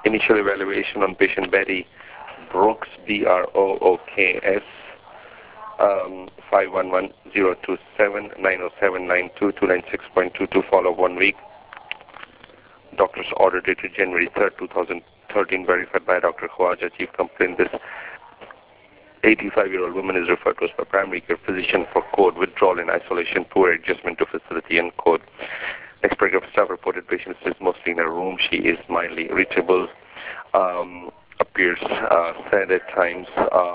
Initial evaluation on patient Betty Brooks, Brooks, 511-027-90792-296.22, follow 1 week. Doctor's order dated January 3rd, 2013, verified by Dr. Khwaja, chief complaint. This 85-year-old woman is referred to us by primary care physician for code withdrawal and isolation, poor adjustment to facility, and code. Next paragraph, staff reported patient is mostly in her room. She is mildly irritable, appears sad at times,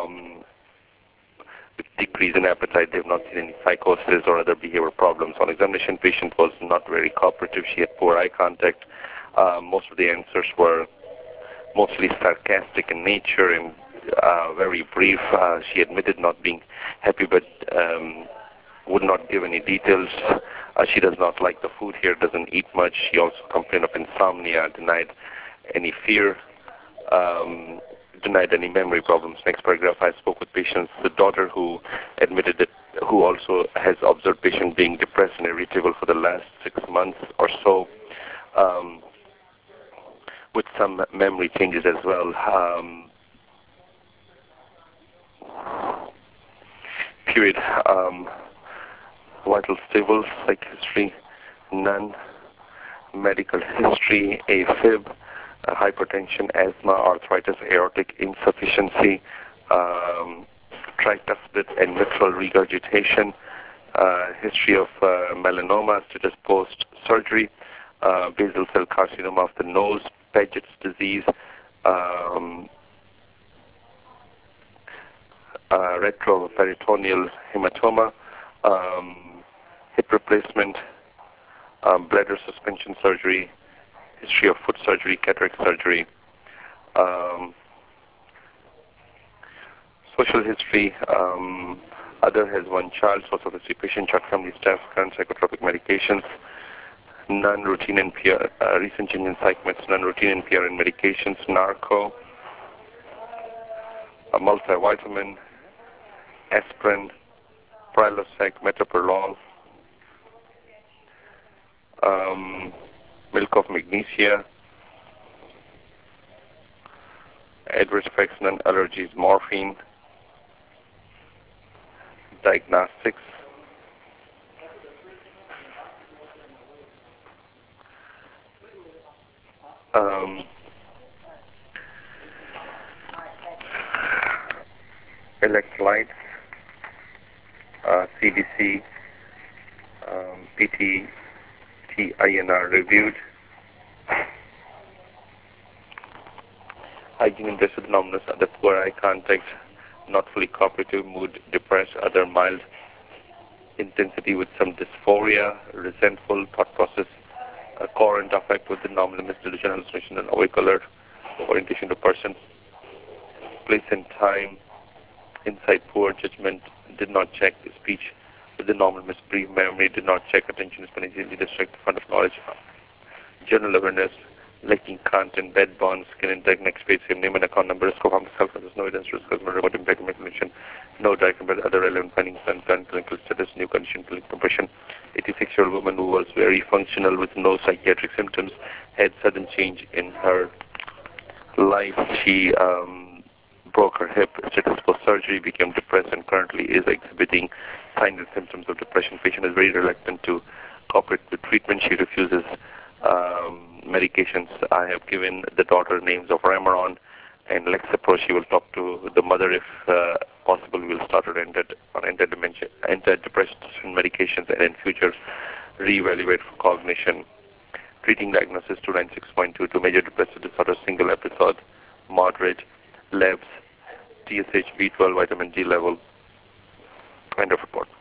with decrease in appetite. They have not seen any psychosis or other behavior problems. On examination, patient was not very cooperative. She had poor eye contact. Most of the answers were mostly sarcastic in nature and very brief. She admitted not being happy, but would not give any details. She does not like the food here, doesn't eat much. She also complained of insomnia, denied any fear, denied any memory problems. Next paragraph, I spoke with patient's the daughter who admitted that, who also has observed patient being depressed and irritable for the last 6 months or so, with some memory changes as well. Period. Vital stable, psych history, none. Medical history, AFib, hypertension, asthma, arthritis, aortic insufficiency, tricuspid and mitral regurgitation, history of melanoma, status post-surgery, basal cell carcinoma of the nose, Paget's disease, retroperitoneal hematoma, hip replacement, bladder suspension surgery, history of foot surgery, cataract surgery, social history, other has 1 child, social history, patient, chart family, staff, current psychotropic medications, none, routine NPR, recent change in psych meds, none, routine NPR and medications, narco, a multivitamin, aspirin, Prilosec, metoprolol, milk of magnesia, adverse effects, none, allergies, morphine, diagnostics, electrolytes, CBC, PT, TINR reviewed, hygiene and dress with numbness, other poor eye contact, not fully cooperative, mood, depressed, other mild intensity with some dysphoria, resentful, thought process, current affect with the anomalous delusion, hallucination, and awake alert, orientation to person, place and time, insight, poor judgment, did not check speech with the normal brief memory, did not check attention, spontaneously distract the front of knowledge, general awareness, lacking content, bed bonds, skin intake, next page, same name and account number, risk of harm to self, there's no evidence, risk of remote impact, condition, no direct impact, other relevant findings, and current clinical status, new condition, clinical compression. 86-year-old woman who was very functional with no psychiatric symptoms, had sudden change in her life. She broke her hip, status post-surgery, became depressed, and currently is exhibiting signs and symptoms of depression. Patient is very reluctant to cooperate with treatment. She refuses medications. I have given the daughter names of Remeron and Lexapro. She will talk to the mother if possible. We will start her on antidepressant medications and in future reevaluate for cognition. Treating diagnosis 296.22, major depressive disorder, single episode, moderate, labs, TSH, B12, vitamin D level. End of report.